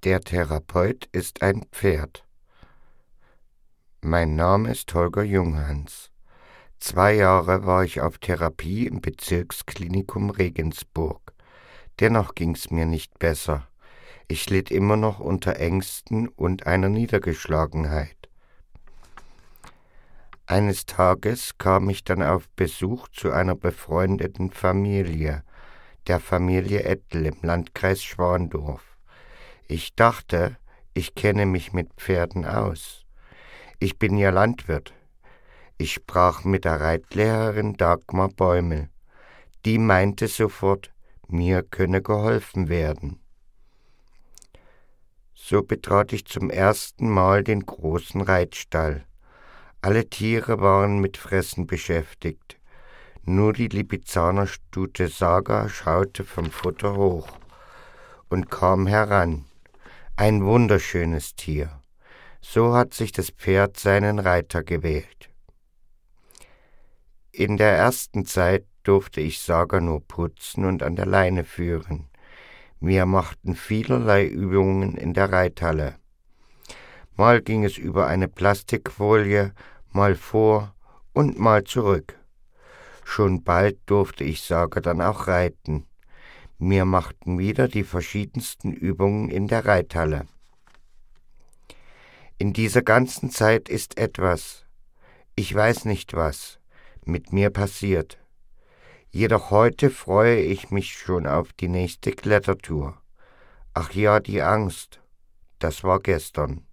Der Therapeut ist ein Pferd. Mein Name ist Holger Junghans. 2 Jahre war ich auf Therapie im Bezirksklinikum Regensburg. Dennoch ging's mir nicht besser. Ich litt immer noch unter Ängsten und einer Niedergeschlagenheit. Eines Tages kam ich dann auf Besuch zu einer befreundeten Familie, der Familie Ettel im Landkreis Schwandorf. Ich dachte, ich kenne mich mit Pferden aus. Ich bin ja Landwirt. Ich sprach mit der Reitlehrerin Dagmar Bäumel. Die meinte sofort, mir könne geholfen werden. So betrat ich zum ersten Mal den großen Reitstall. Alle Tiere waren mit Fressen beschäftigt. Nur die Lipizzaner-Stute Saga schaute vom Futter hoch und kam heran. Ein wunderschönes Tier. So hat sich das Pferd seinen Reiter gewählt. In der ersten Zeit durfte ich Saga nur putzen und an der Leine führen. Wir machten vielerlei Übungen in der Reithalle. Mal ging es über eine Plastikfolie, mal vor und mal zurück. Schon bald durfte ich Saga dann auch reiten. Wir machten wieder die verschiedensten Übungen in der Reithalle. In dieser ganzen Zeit ist etwas, ich weiß nicht was, mit mir passiert. Jedoch heute freue ich mich schon auf die nächste Klettertour. Ach ja, die Angst, das war gestern.